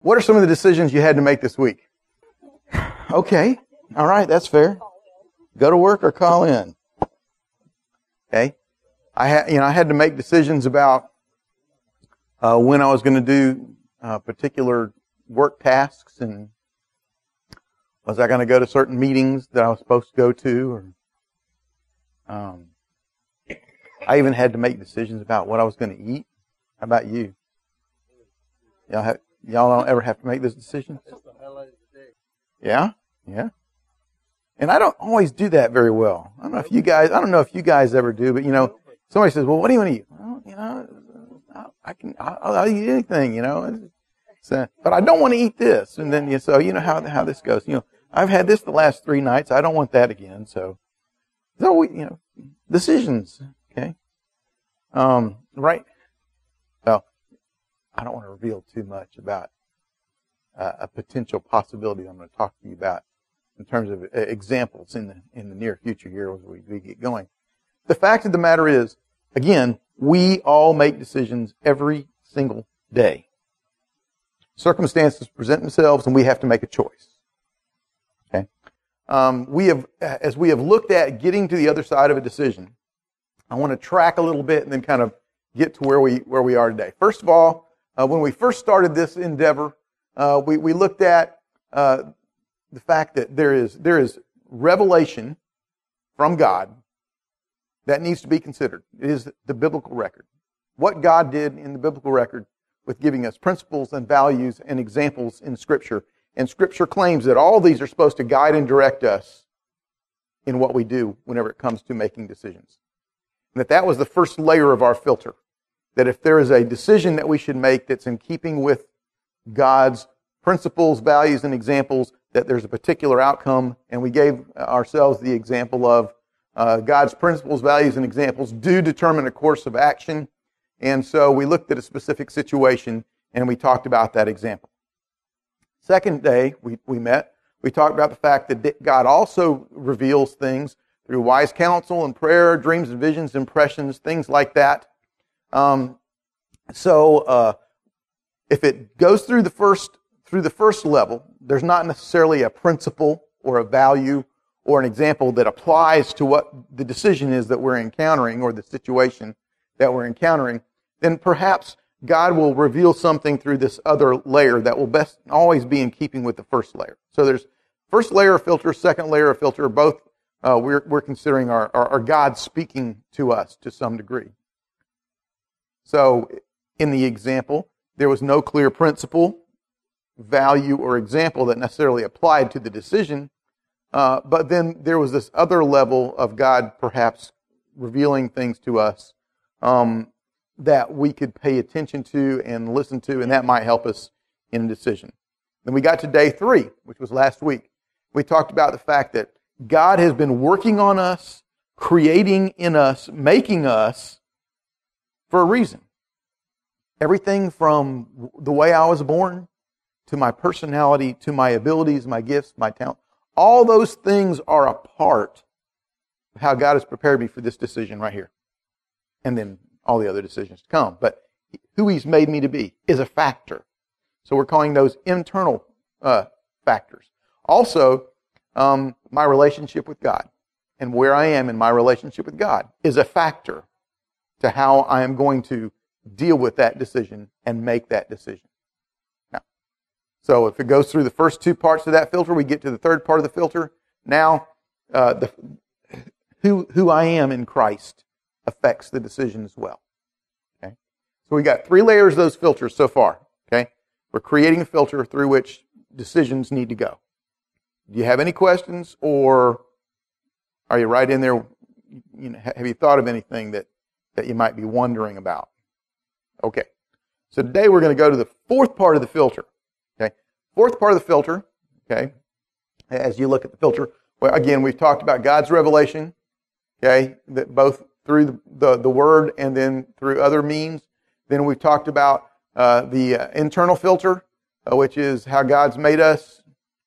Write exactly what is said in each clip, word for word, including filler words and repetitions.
What are some of the decisions you had to make this week? Okay. All right. That's fair. Go to work or call in. Okay. I had, you know, I had to make decisions about uh, when I was going to do uh, particular work tasks, and was I going to go to certain meetings that I was supposed to go to, or um, I even had to make decisions about what I was going to eat. How about you? Y'all have, y'all don't ever have to make those decisions? Yeah, yeah. And I don't always do that very well. I don't know if you guys, I don't know if you guys ever do, but you know, somebody says, well, what do you want to eat? Well, you know, I can, I'll, I'll eat anything, you know. So, but I don't want to eat this. And then, so you know how, how this goes. You know, I've had this the last three nights. I don't want that again. So, so we, you know, decisions. Okay. Um, right. Well, I don't want to reveal too much about uh, a potential possibility I'm going to talk to you about in terms of uh, examples in the, in the near future here as we, we get going. The fact of the matter is, again, we all make decisions every single day. Circumstances present themselves, and we have to make a choice. Okay, um, we have, as we have looked at getting to the other side of a decision, I want to track a little bit and then kind of get to where we where we are today. First of all, uh, when we first started this endeavor, uh, we we looked at uh, the fact that there is there is revelation from God that needs to be considered. It is the biblical record. What God did in the biblical record with giving us principles and values and examples in Scripture. And Scripture claims that all these are supposed to guide and direct us in what we do whenever it comes to making decisions. And that that was the first layer of our filter. That if there is a decision that we should make that's in keeping with God's principles, values, and examples, that there's a particular outcome. And we gave ourselves the example of uh, God's principles, values, and examples do determine a course of action. And so we looked at a specific situation and we talked about that example. Second day we, we met, we talked about the fact that God also reveals things through wise counsel and prayer, dreams and visions, impressions, things like that. Um, so uh, if it goes through the first through the first level, there's not necessarily a principle or a value or an example that applies to what the decision is that we're encountering or the situation that we're encountering. Then perhaps God will reveal something through this other layer that will best always be in keeping with the first layer. So there's first layer of filter, second layer of filter, both uh, we're, we're considering are, are, are God speaking to us to some degree. So in the example, there was no clear principle, value, or example that necessarily applied to the decision, uh, but then there was this other level of God perhaps revealing things to us um, that we could pay attention to and listen to, and that might help us in a decision. Then we got to day three, which was last week. We talked about the fact that God has been working on us, creating in us, making us for a reason. Everything from the way I was born, to my personality, to my abilities, my gifts, my talent, all those things are a part of how God has prepared me for this decision right here. And then all the other decisions to come. But who He's made me to be is a factor. So we're calling those internal uh, factors. Also, um, my relationship with God and where I am in my relationship with God is a factor to how I am going to deal with that decision and make that decision. Now, so if it goes through the first two parts of that filter, we get to the third part of the filter. Now, uh, the, who who I am in Christ affects the decision as well. Okay, so we got three layers of those filters so far. Okay, we're creating a filter through which decisions need to go. Do you have any questions, or are you right in there? You know, have you thought of anything that that you might be wondering about? Okay, so today we're going to go to the fourth part of the filter. Okay, fourth part of the filter. Okay, as you look at the filter, well, again, we've talked about God's revelation. Okay, that both through the, the, the Word and then through other means. Then we've talked about uh, the uh, internal filter, uh, which is how God's made us.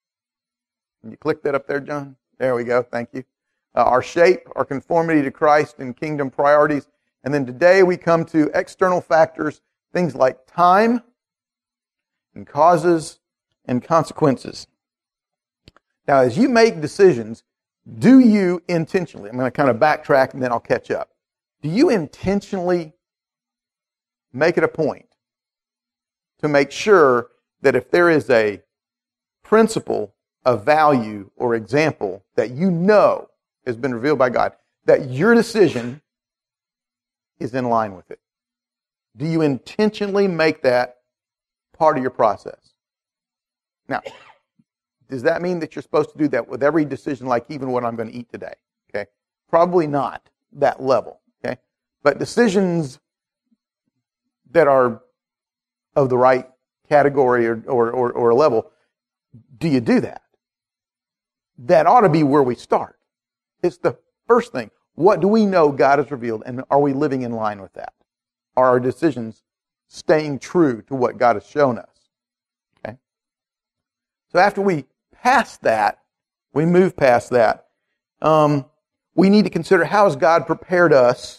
Can you click that up there, John? There we go. Thank you. Uh, our shape, our conformity to Christ and kingdom priorities. And then today we come to external factors, things like time and causes and consequences. Now, as you make decisions, do you intentionally, I'm going to kind of backtrack and then I'll catch up. Do you intentionally make it a point to make sure that if there is a principle, a value, or example that you know has been revealed by God, that your decision is in line with it? Do you intentionally make that part of your process? Now, does that mean that you're supposed to do that with every decision, like even what I'm going to eat today? Okay, probably not that level. Okay, but decisions that are of the right category or or, or, or level, do you do that? That ought to be where we start. It's the first thing. What do we know God has revealed, and are we living in line with that? Are our decisions staying true to what God has shown us? Okay. So after we pass that, we move past that, um, we need to consider, how has God prepared us,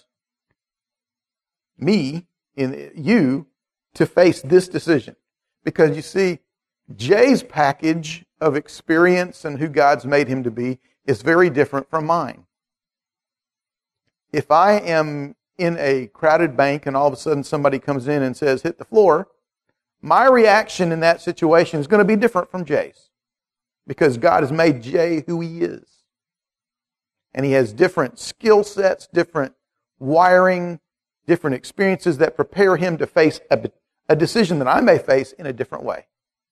me, in you, to face this decision? Because you see, Jay's package of experience and who God's made him to be is very different from mine. If I am in a crowded bank and all of a sudden somebody comes in and says, hit the floor, my reaction in that situation is going to be different from Jay's. Because God has made Jay who he is. And he has different skill sets, different wiring, different experiences that prepare him to face a, a decision that I may face in a different way.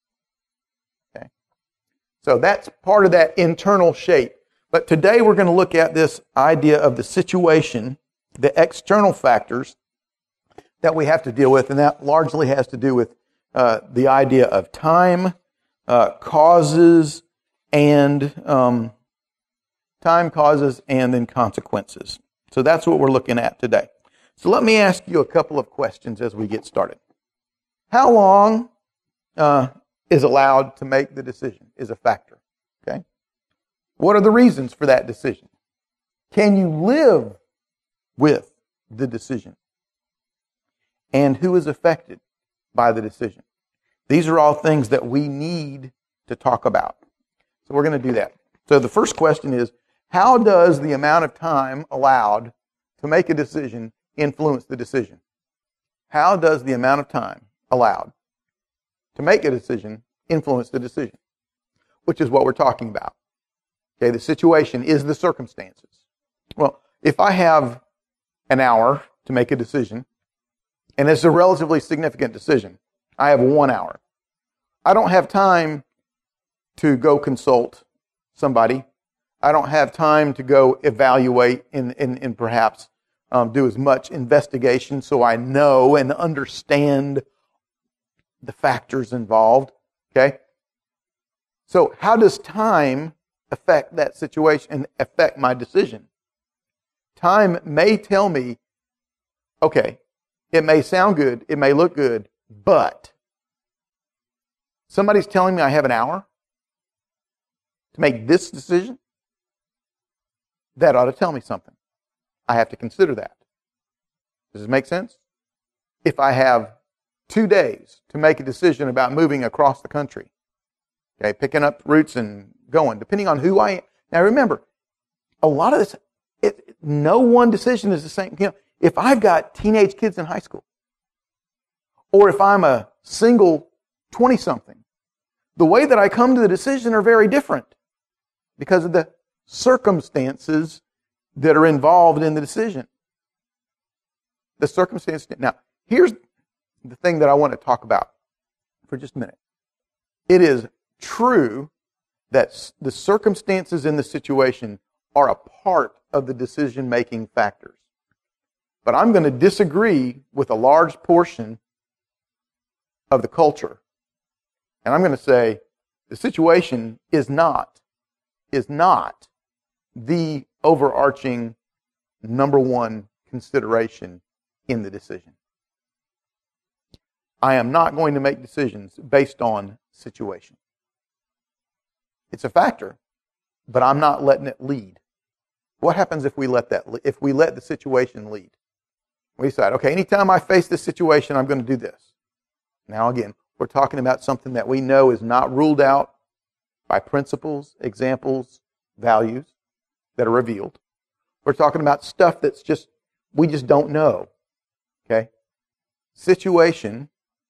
Okay? So that's part of that internal shape. But today we're going to look at this idea of the situation, the external factors that we have to deal with, and that largely has to do with uh, the idea of time, uh, causes, and um, time, causes, and then consequences. So that's what we're looking at today. So let me ask you a couple of questions as we get started. How long uh, is allowed to make the decision is a factor. Okay. What are the reasons for that decision? Can you live with the decision? And who is affected by the decision? These are all things that we need to talk about. So we're going to do that. So the first question is, how does the amount of time allowed to make a decision influence the decision? How does the amount of time allowed to make a decision influence the decision? Which is what we're talking about. Okay, the situation is the circumstances. Well, if I have an hour to make a decision, and it's a relatively significant decision, I have one hour. I don't have time to go consult somebody. I don't have time to go evaluate and, and, and perhaps um, do as much investigation so I know and understand the factors involved. Okay? So how does time affect that situation and affect my decision? Time may tell me, okay, it may sound good, it may look good, but somebody's telling me I have an hour to make this decision. That ought to tell me something. I have to consider that. Does this make sense? If I have two days to make a decision about moving across the country, okay, picking up roots and going, depending on who I am. Now remember, a lot of this, it, no one decision is the same. You know, if I've got teenage kids in high school, or if I'm a single twenty-something, the way that I come to the decision are very different because of the circumstances that are involved in the decision. The circumstances. Now, here's the thing that I want to talk about for just a minute. It is true that the circumstances in the situation are a part of the decision-making factors. But I'm going to disagree with a large portion of the culture. And I'm going to say the situation is not, is not the overarching number one consideration in the decision. I am not going to make decisions based on situation. It's a factor, but I'm not letting it lead. What happens if we let that, if we let the situation lead? We decide, okay, anytime I face this situation, I'm going to do this. Now again, We're talking about something that we know is not ruled out by principles, examples, values that are revealed. We're talking about stuff that's just, we just don't know. Okay? Situation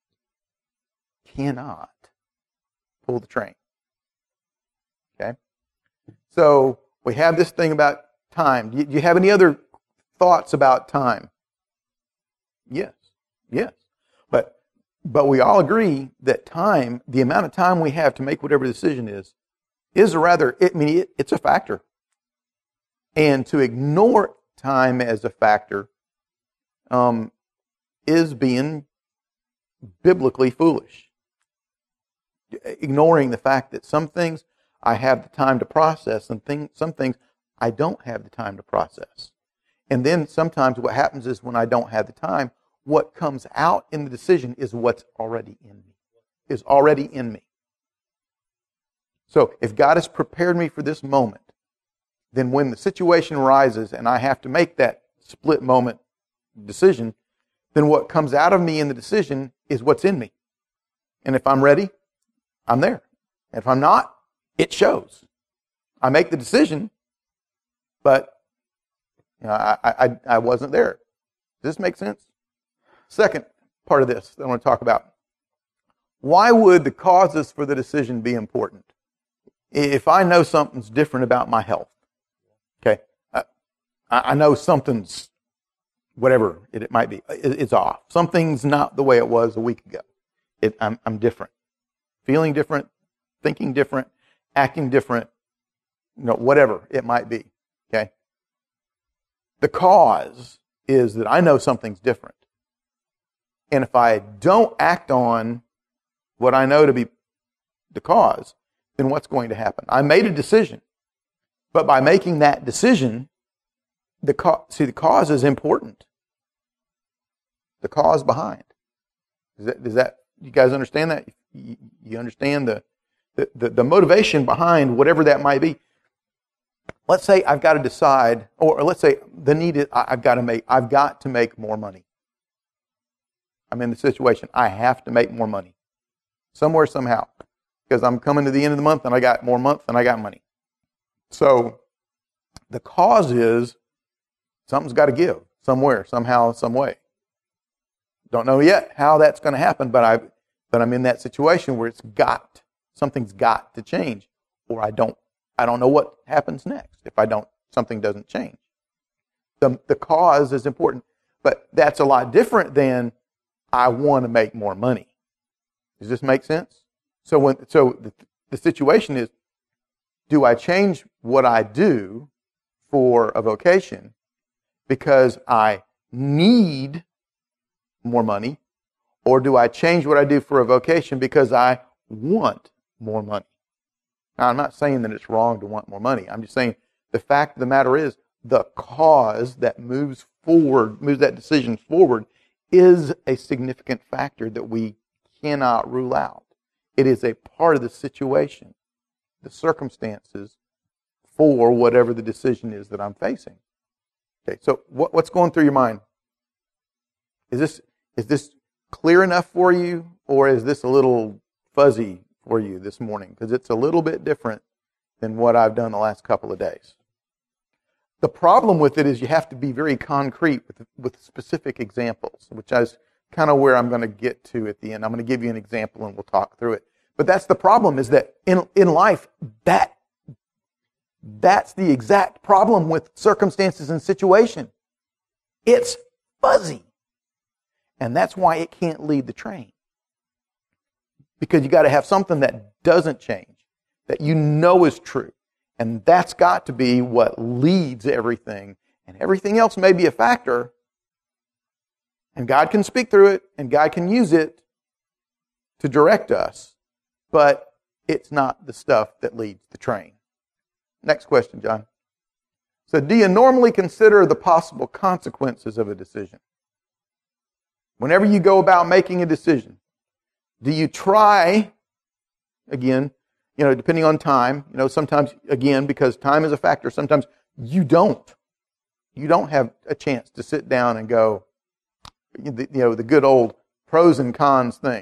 cannot pull the train. Okay? So, we have this thing about time. Do you, do you have any other thoughts about time? Yes. Yes. But but we all agree that time, the amount of time we have to make whatever decision is, is a rather, I mean, it, it's a factor. And to ignore time as a factor um, is being biblically foolish. Ignoring the fact that some things I have the time to process and thing, some things I don't have the time to process. And then sometimes what happens is when I don't have the time, what comes out in the decision is what's already in me, is already in me. So if God has prepared me for this moment, then when the situation arises and I have to make that split moment decision, then what comes out of me in the decision is what's in me. And if I'm ready, I'm there. And if I'm not, it shows. I make the decision, but you know, I, I, I wasn't there. Does this make sense? Second part of this that I want to talk about. Why would the causes for the decision be important? If I know something's different about my health, okay, I, I know something's, whatever it, it might be, it, it's off. Something's not the way it was a week ago. It, I'm, I'm different. Feeling different, thinking different, acting different, you know, whatever it might be, okay? The cause is that I know something's different. And if I don't act on what I know to be the cause, then what's going to happen? I made a decision. But by making that decision, the co- see, the cause is important. The cause behind. Does that, does that you guys understand that? You, you understand the, the, the, the motivation behind whatever that might be. Let's say I've got to decide, or let's say the need is I've got to make, I've got to make more money. I'm in the situation. I have to make more money. Somewhere, somehow. Because I'm coming to the end of the month and I got more month than I got money. So, the cause is something's got to give. Somewhere, somehow, some way. Don't know yet how that's going to happen, but I, but I'm in that situation where it's got, something's got to change. Or I don't, I don't know what happens next if I don't, something doesn't change. The, the cause is important. But that's a lot different than I want to make more money. Does this make sense? So when so the, the situation is, do I change what I do for a vocation because I need more money, or do I change what I do for a vocation because I want more money? Now, I'm not saying that it's wrong to want more money. I'm just saying the fact of the matter is the cause that moves forward, moves that decision forward, is a significant factor that we cannot rule out. It is a part of the situation, the circumstances for whatever the decision is that I'm facing. Okay, so what, what's going through your mind? Is this is this clear enough for you, or is this a little fuzzy for you this morning? Because it's a little bit different than what I've done the last couple of days. The problem with it is you have to be very concrete with, with specific examples, which is kind of where I'm going to get to at the end. I'm going to give you an example and we'll talk through it. But that's the problem, is that in, in life, that that's the exact problem with circumstances and situation. It's fuzzy. And that's why it can't lead the train. Because you got to have something that doesn't change, that you know is true. And that's got to be what leads everything. And everything else may be a factor. And God can speak through it, and God can use it to direct us. But it's not the stuff that leads the train. Next question, John. So, do you normally consider the possible consequences of a decision? Whenever you go about making a decision, do you try, again, you know, depending on time, you know, sometimes, again, because time is a factor, sometimes you don't. You don't have a chance to sit down and go, you know, the good old pros and cons thing.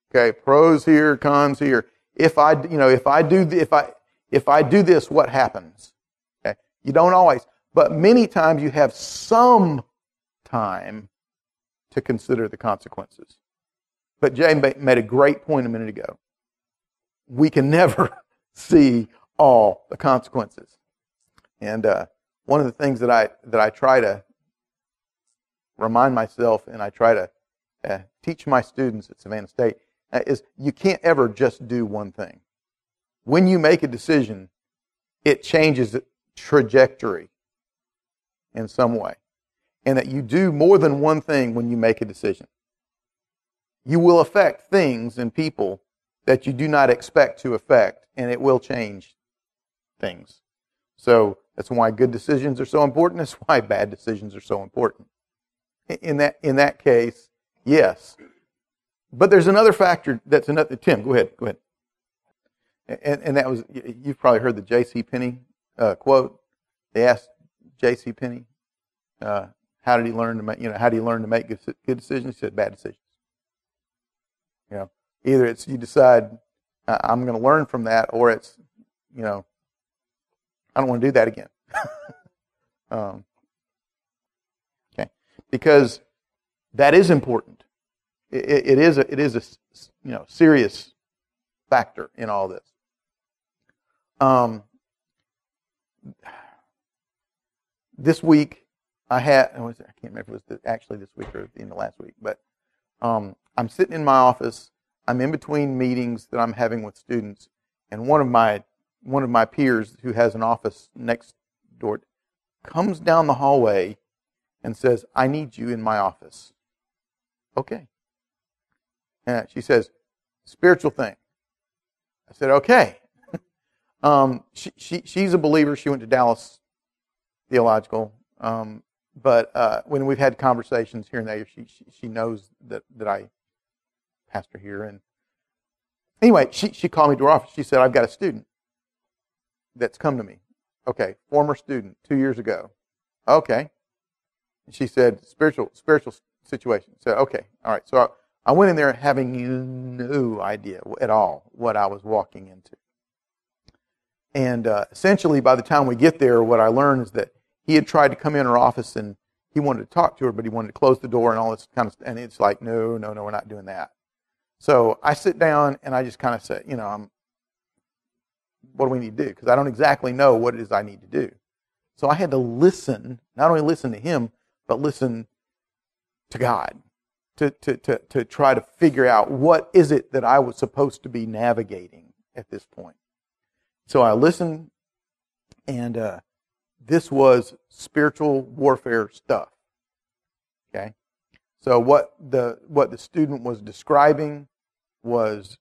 Okay, pros here, cons here. If I, you know, if I do, if I, if I do this, what happens? Okay, you don't always, but many times you have some time to consider the consequences. But Jay made a great point a minute ago. We can never see all the consequences. And uh, one of the things that I that I try to remind myself and I try to uh, teach my students at Savannah State uh, is you can't ever just do one thing. When you make a decision, it changes the trajectory in some way. And that you do more than one thing when you make a decision. You will affect things and people that you do not expect to affect, and it will change things. So that's why good decisions are so important. That's why bad decisions are so important. In that in that case, yes. But there's another factor that's another. Tim, go ahead. Go ahead. And, and that was, you've probably heard the J C. Penney uh, quote. They asked J C. Penney, uh, how did he learn to make, you know, how do you learn to make good, good decisions? He said, bad decisions. You know, either it's you decide uh, I'm going to learn from that, or it's, you know, I don't want to do that again. um, okay, because that is important. It, it is a, it is a you know serious factor in all this. Um, this week I had I can't remember if it was actually this week or in the last week, but um, I'm sitting in my office. I'm in between meetings that I'm having with students, and one of my one of my peers who has an office next door comes down the hallway and says, "I need you in my office." Okay. And she says, "Spiritual thing." I said, "Okay." um, she, she she's a believer. She went to Dallas Theological, um, but uh, when we've had conversations here and there, she she, she knows that that I pastor here. And anyway, she she called me to her office. She said, "I've got a student that's come to me." Okay, former student, two years ago. Okay. And she said, spiritual spiritual situation. So, okay, all right. So I, I went in there having no idea at all what I was walking into. And uh, essentially, by the time we get there, what I learned is that he had tried to come in her office and he wanted to talk to her, but he wanted to close the door and all this kind of stuff. And it's like, no, no, no, we're not doing that. So I sit down and I just kind of say, you know, I'm, what do we need to do? Because I don't exactly know what it is I need to do. So I had to listen, not only listen to him, but listen to God to, to, to, to try to figure out what is it that I was supposed to be navigating at this point. So I listened, and uh, this was spiritual warfare stuff. Okay? So what the what the student was describing was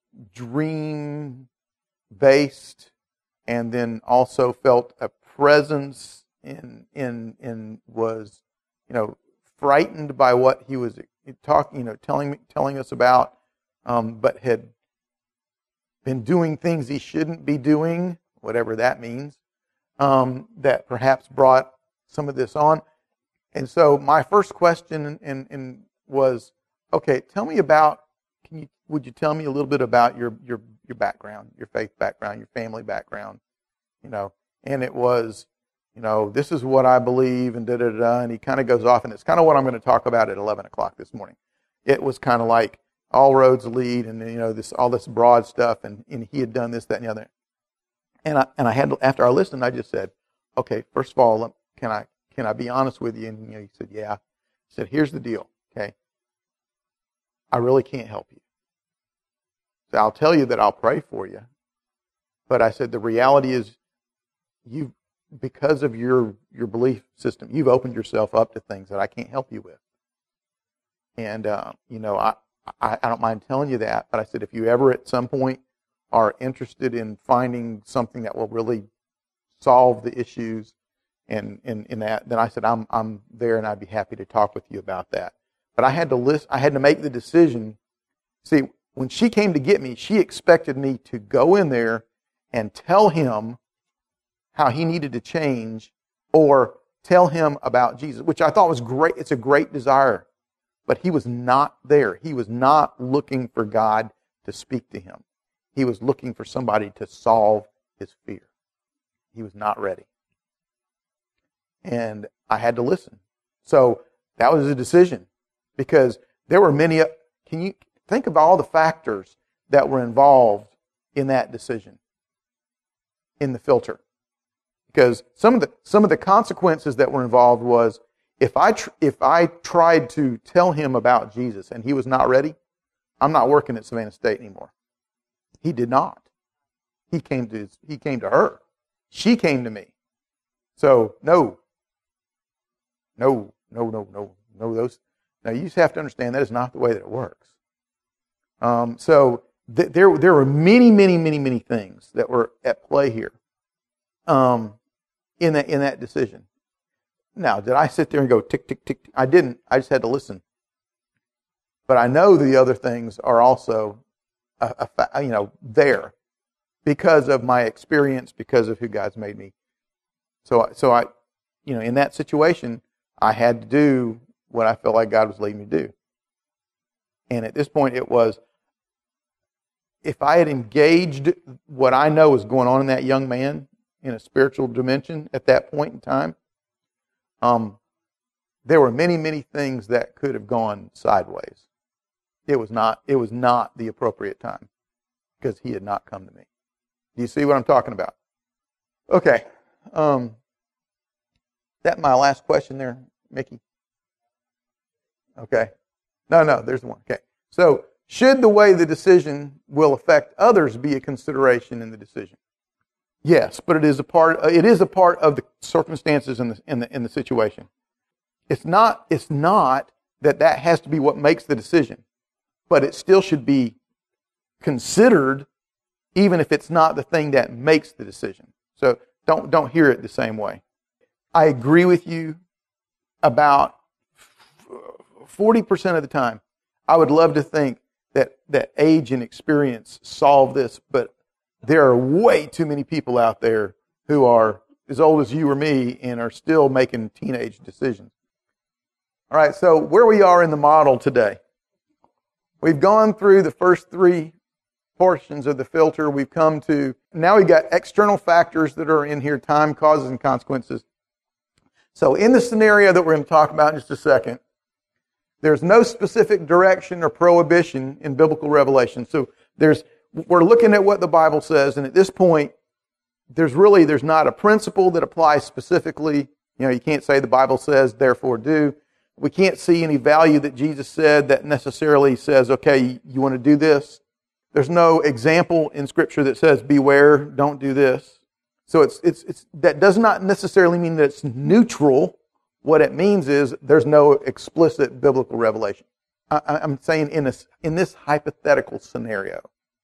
dream-based, and then also felt a presence in in in was, you know, frightened by what he was talking, you know, telling me, telling us about, um, but had been doing things he shouldn't be doing, whatever that means, um, that perhaps brought some of this on. And so my first question and, and, and was, okay, tell me about, can you, would you tell me a little bit about your, your, your background, your faith background, your family background, you know? And it was, you know, this is what I believe, and da da da. And he kind of goes off, and it's kind of what I'm going to talk about at eleven o'clock this morning. It was kind of like all roads lead, and you know, this all this broad stuff, and, and he had done this, that, and the other. And I and I had after I listened, I just said, okay, first of all, can I can I be honest with you? And you know, he said, yeah. I said, here's the deal, okay. I really can't help you. So I'll tell you that I'll pray for you, but I said the reality is, you. Because of your, your belief system, you've opened yourself up to things that I can't help you with. And, uh, you know, I, I, I don't mind telling you that, but I said, if you ever at some point are interested in finding something that will really solve the issues and in, in that, then I said, I'm, I'm there and I'd be happy to talk with you about that. But I had to list, I had to make the decision. See, when she came to get me, she expected me to go in there and tell him how he needed to change, or tell him about Jesus, which I thought was great. It's a great desire. But he was not there. He was not looking for God to speak to him. He was looking for somebody to solve his fear. He was not ready. And I had to listen. So that was a decision, because there were many. Can you think of all the factors that were involved in that decision, in the filter? Because some of the some of the consequences that were involved was, if I tr- if I tried to tell him about Jesus and he was not ready, I'm not working at Savannah State anymore. He did not. He came to his, he came to her. She came to me. So no, no, no, no, no, no. Those. Now you just have to understand that is not the way that it works. Um, so th- there there were many, many, many, many things that were at play here. Um, in that in that decision. Now, did I sit there and go tick, tick, tick? I didn't. I just had to listen. But I know the other things are also, a, a, you know, there because of my experience, because of who God's made me. So, so I, you know, in that situation, I had to do what I felt like God was leading me to do. And at this point, it was, if I had engaged what I know was going on in that young man in a spiritual dimension at that point in time, um, there were many, many things that could have gone sideways. It was not, it was not the appropriate time because he had not come to me. Do you see what I'm talking about? Okay. Um, that my last question there, Mickey? Okay. No, no, there's one. Okay. So, should the way the decision will affect others be a consideration in the decision? Yes, but it is a part. It is a part of the circumstances in the in the in the situation. It's not. It's not that that has to be what makes the decision, but it still should be considered, even if it's not the thing that makes the decision. So don't don't hear it the same way. I agree with you about forty percent of the time. I would love to think that that age and experience solve this, but there are way too many people out there who are as old as you or me and are still making teenage decisions. All right, so where we are in the model today. We've gone through the first three portions of the filter. We've come to, now we've got external factors that are in here, time, causes, and consequences. So in the scenario that we're going to talk about in just a second, there's no specific direction or prohibition in biblical revelation. So there's We're looking at what the Bible says, and at this point, there's really, there's not a principle that applies specifically. You know, you can't say the Bible says, therefore do. We can't see any value that Jesus said that necessarily says, okay, you want to do this. There's no example in Scripture that says, beware, don't do this. So it's it's it's that does not necessarily mean that it's neutral. What it means is there's no explicit biblical revelation. I, I'm saying in this in this hypothetical scenario.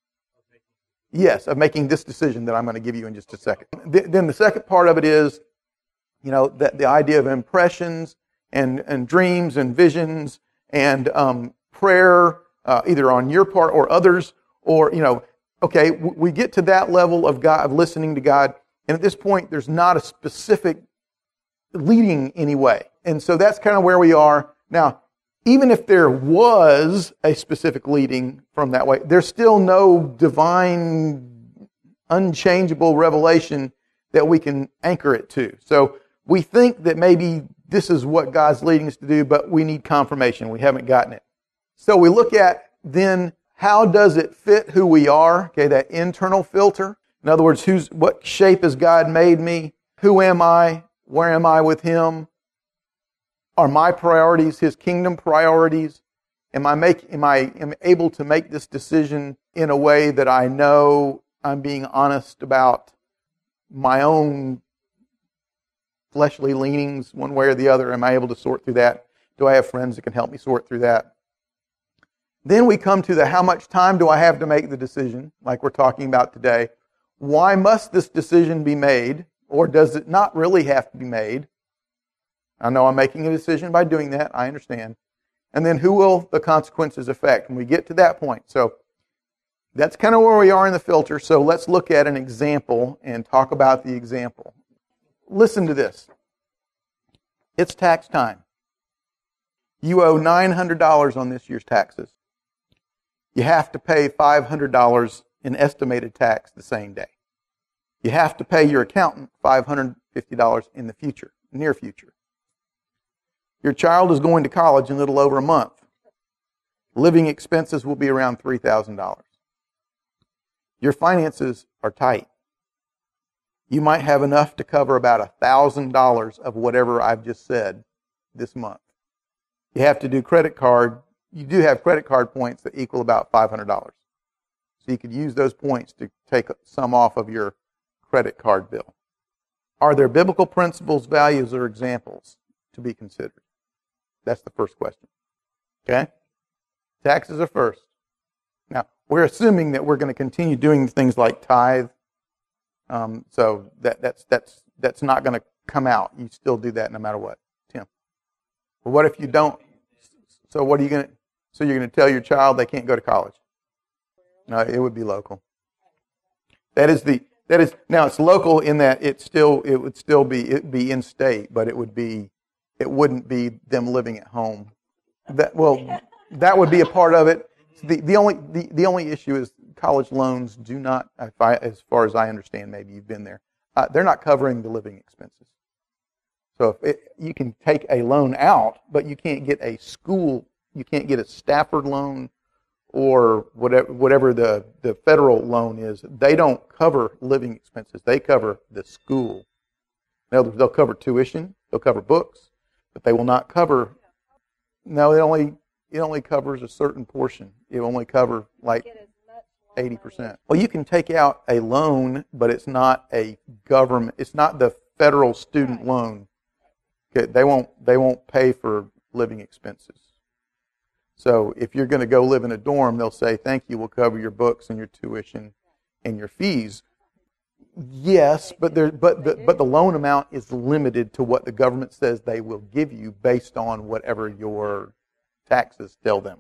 Yes, of making this decision that I'm going to give you in just a second. Then the second part of it is, you know, that the idea of impressions and, and dreams and visions and um, prayer, uh, either on your part or others, or, you know, okay, we get to that level of God, of listening to God, and at this point, there's not a specific leading anyway. And so that's kind of where we are. Now, even if there was a specific leading from that way, there's still no divine, unchangeable revelation that we can anchor it to. So we think that maybe this is what God's leading us to do, but we need confirmation. We haven't gotten it. So we look at then, how does it fit who we are? Okay, that internal filter. In other words, who's what shape has God made me? Who am I? Where am I with Him? Are my priorities His kingdom priorities? Am I make am I am able to make this decision in a way that I know I'm being honest about my own fleshly leanings one way or the other? Am I able to sort through that? Do I have friends that can help me sort through that? Then we come to the how much time do I have to make the decision, like we're talking about today. Why must this decision be made, or does it not really have to be made? I know I'm making a decision by doing that. I understand. And then who will the consequences affect? When we get to that point. So that's kind of where we are in the filter. So let's look at an example and talk about the example. Listen to this. It's tax time. You owe nine hundred dollars on this year's taxes. You have to pay five hundred dollars in estimated tax the same day. You have to pay your accountant five hundred fifty dollars in the future, near future. Your child is going to college in a little over a month. Living expenses will be around three thousand dollars. Your finances are tight. You might have enough to cover about one thousand dollars of whatever I've just said this month. You have to do credit card. You do have credit card points that equal about five hundred dollars. So you could use those points to take some off of your credit card bill. Are there biblical principles, values, or examples to be considered? That's the first question. Okay? Taxes are first. Now, we're assuming that we're going to continue doing things like tithe. Um, so that, that's that's that's not going to come out. You still do that no matter what, Tim. But what if you don't? So what are you going to? So you're going to tell your child they can't go to college? No, it would be local. That is the that is now it's local in that it still it would still be it be in state, but it would be it wouldn't be them living at home. That well, that would be a part of it. The the only the, the only issue is college loans do not, if I, as far as I understand, maybe you've been there, uh, they're not covering the living expenses. So if it, you can take a loan out, but you can't get a school, you can't get a Stafford loan or whatever whatever the, the federal loan is. They don't cover living expenses. They cover the school. They'll, they'll cover tuition, they'll cover books, but they will not cover. No, it only it only covers a certain portion. It will only cover like eighty percent. Well, you can take out a loan, but it's not a government. It's not the federal student loan. Okay, they won't. They won't pay for living expenses. So if you're going to go live in a dorm, they'll say, "Thank you. We'll cover your books and your tuition and your fees." Yes, but there, but the, but the loan amount is limited to what the government says they will give you based on whatever your taxes tell them.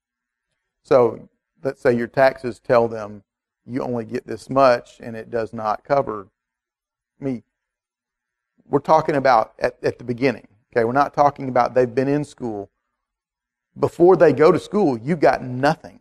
So let's say your taxes tell them you only get this much and it does not cover me. We're talking about at, at the beginning. Okay, we're not talking about they've been in school. Before they go to school, you got nothing.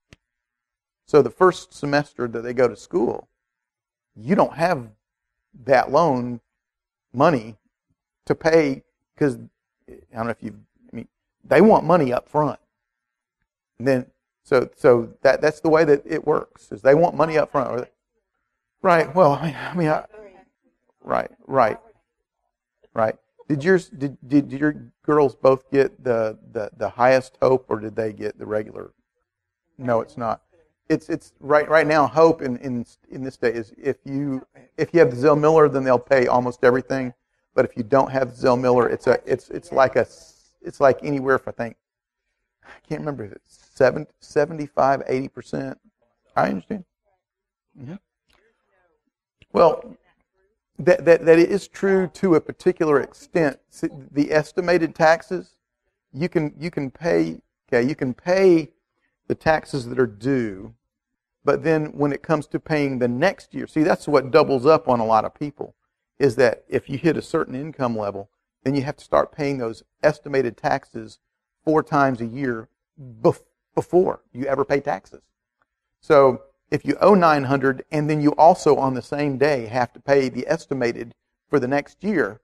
So the first semester that they go to school, you don't have that loan money to pay because I don't know if you. I mean, they want money up front. And then so so that that's the way that it works. Is they want money up front. Right. Well, I mean, I mean I, right, right, right. Did yours did, did did your girls both get the, the, the highest Hope, or did they get the regular? No, it's not. It's it's right right now. Hope in, in in this day is if you if you have the Zell Miller, then they'll pay almost everything. But if you don't have the Zell Miller, it's a it's it's like a it's like anywhere for I think I can't remember if it's seven, seventy-five, eighty percent. I understand. Mm-hmm. Well, that that that is true to a particular extent. The estimated taxes you can you can pay. Okay, you can pay the taxes that are due, but then when it comes to paying the next year, see, that's what doubles up on a lot of people, is that if you hit a certain income level, then you have to start paying those estimated taxes four times a year bef- before you ever pay taxes. So if you owe nine hundred dollars and then you also on the same day have to pay the estimated for the next year,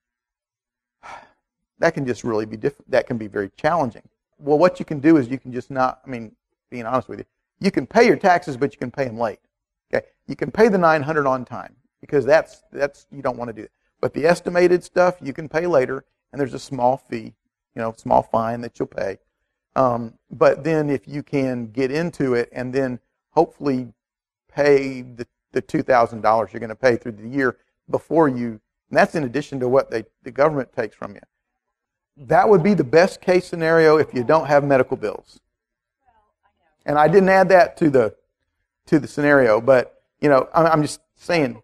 that can just really be diff- that can be very challenging. Well, what you can do is you can just not, I mean, being honest with you, you can pay your taxes, but you can pay them late. Okay, you can pay the nine hundred dollars on time because that's that's you don't want to do it. But the estimated stuff you can pay later, and there's a small fee, you know, small fine that you'll pay. Um, but then if you can get into it and then hopefully pay the the two thousand dollars you're going to pay through the year before you, and that's in addition to what they the government takes from you. That would be the best case scenario if you don't have medical bills. And I didn't add that to the to the scenario, but you know, I'm, I'm just saying,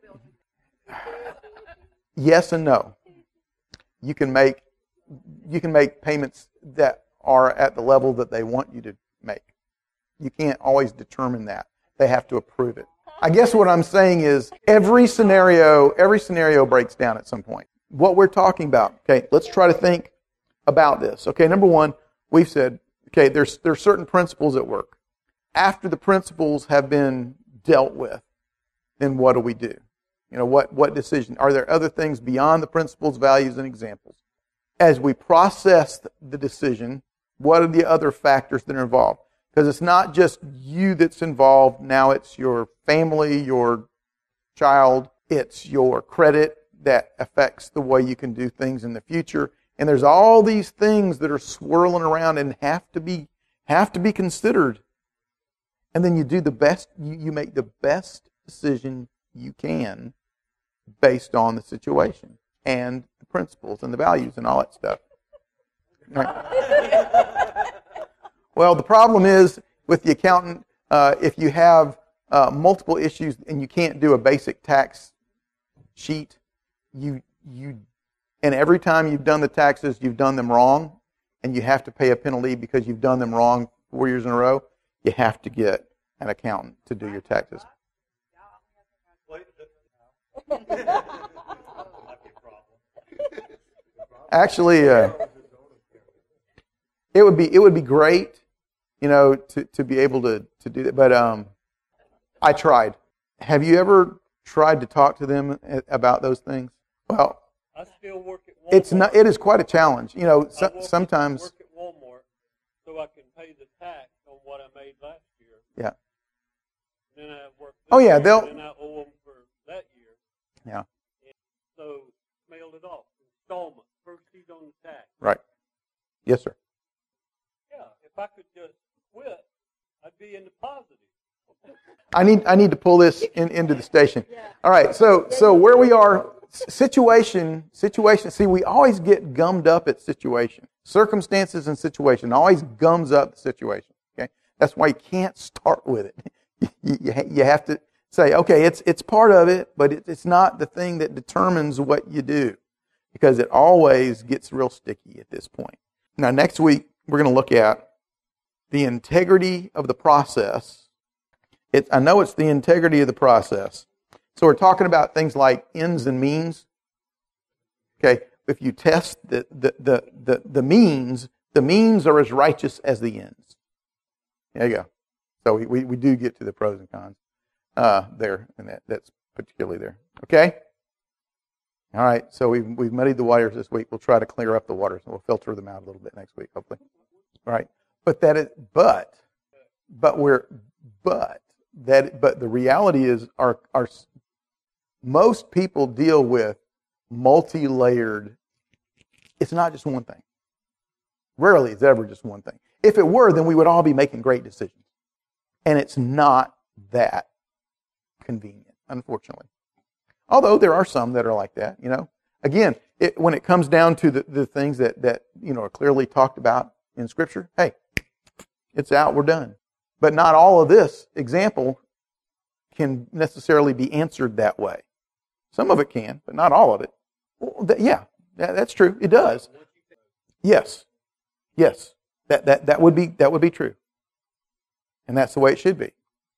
yes and no. You can make you can make payments that are at the level that they want you to make. You can't always determine that. They have to approve it. I guess what I'm saying is every scenario every scenario breaks down at some point. What we're talking about, okay, let's try to think about this. Okay, number one, we've said, okay, there's there's certain principles at work. after the principles have been dealt with, then what do we do? You know, what, what decision? Are there other things beyond the principles, values, and examples? As we process the decision, what are the other factors that are involved? Because it's not just you that's involved. Now it's your family, your child. It's your credit that affects the way you can do things in the future. And there's all these things that are swirling around and have to be have to be considered. And then you do the best, you, you make the best decision you can based on the situation and the principles and the values and all that stuff. Right. Well, the problem is with the accountant, uh, if you have uh, multiple issues and you can't do a basic tax sheet, you you and every time you've done the taxes, you've done them wrong, and you have to pay a penalty because you've done them wrong four years in a row, you have to get an accountant to do your taxes. Actually, uh, it would be it would be great, you know, to, to be able to, to do that. But um, I tried. Have you ever tried to talk to them about those things? Well, I still work at Walmart. It's not. It is quite a challenge. You know, so, I sometimes. work at Walmart so I can pay the tax on what I made last year. Yeah. Then I work. Oh yeah, year, they'll. Then I owe them for that year. Yeah. And so mail it off installment first sheet on the tax. Right. Yes, sir. Yeah. If I could just quit, I'd be in the positive. I need I need to pull this in, into the station. All right, so so where we are, situation, situation. See, we always get gummed up at situation. Circumstances and situation always gums up the situation. Okay, that's why you can't start with it. You, you, you have to say, okay, it's it's part of it, but it, it's not the thing that determines what you do, because it always gets real sticky at this point. Now, next week we're going to look at the integrity of the process. It, I know it's the integrity of the process. So we're talking about things like ends and means. Okay, if you test the the the the, the means, the means are as righteous as the ends. There you go. So we, we, we do get to the pros and cons uh, there, and that, that's particularly there. Okay? All right, so we've, we've muddied the waters this week. We'll try to clear up the waters, and we'll filter them out a little bit next week, hopefully. All right? But that is, but, but we're, but, that, but the reality is our, our, most people deal with multi-layered, it's not just one thing. Rarely is ever just one thing. If it were, then we would all be making great decisions. And it's not that convenient, unfortunately. Although there are some that are like that, you know. Again, it, when it comes down to the, the things that, that, you know, are clearly talked about in Scripture, hey, it's out, we're done. But not all of this example can necessarily be answered that way. Some of it can, but not all of it. Well, that, yeah, that, that's true. It does. Yes. Yes. That, that, that would be, that would be true. And that's the way it should be.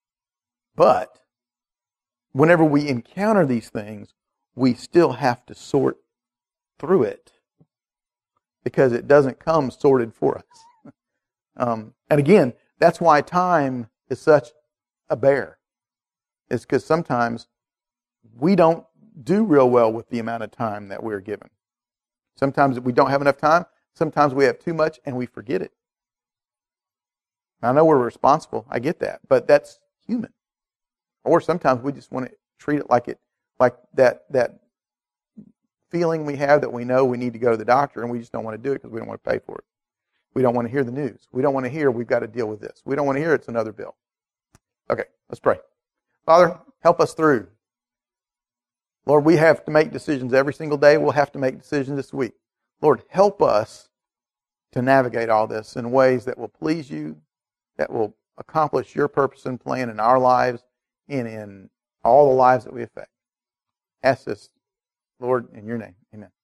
But whenever we encounter these things, we still have to sort through it, because it doesn't come sorted for us. Um, and again, that's why time is such a bear. It's because sometimes we don't do real well with the amount of time that we're given. Sometimes we don't have enough time. Sometimes we have too much and we forget it. I know we're responsible. I get that. But that's human. Or sometimes we just want to treat it like it, like that, that feeling we have that we know we need to go to the doctor, and we just don't want to do it because we don't want to pay for it. We don't want to hear the news. We don't want to hear we've got to deal with this. We don't want to hear it's another bill. Okay, let's pray. Father, help us through. Lord, we have to make decisions every single day. We'll have to make decisions this week. Lord, help us to navigate all this in ways that will please you, that will accomplish your purpose and plan in our lives and in all the lives that we affect. Ask this, Lord, in your name. Amen.